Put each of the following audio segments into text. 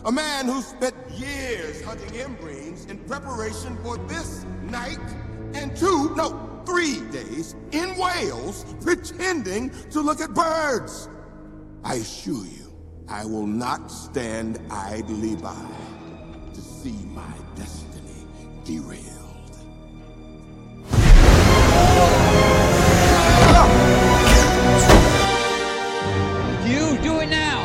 A man who spent years hunting embreens in preparation for this night, and 3 days in Wales pretending to look at birds. I assure you, I will not stand idly by to see my destiny derailed. You do it now!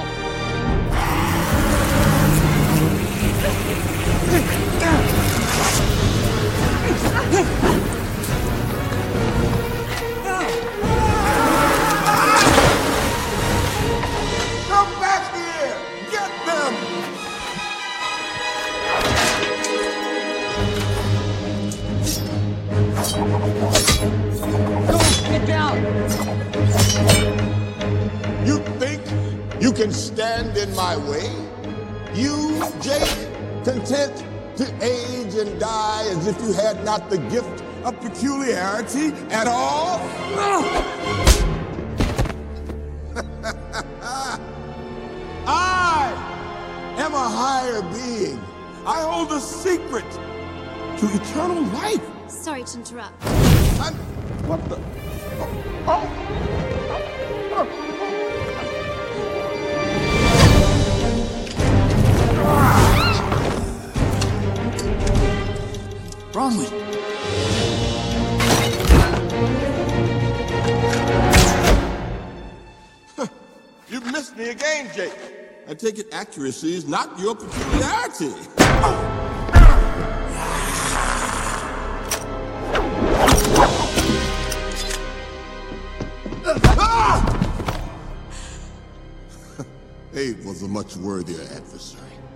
Come back here! Get them! Go! Get down! You think you can stand in my way? You, Jake, content to age and die as if you had not the gift of peculiarity at all? I am a higher being. I hold a secret to eternal life. Sorry to interrupt. What the? Bronwyn! You've missed me again, Jake. I take it accuracy is not your peculiarity. Abe was a much worthier adversary.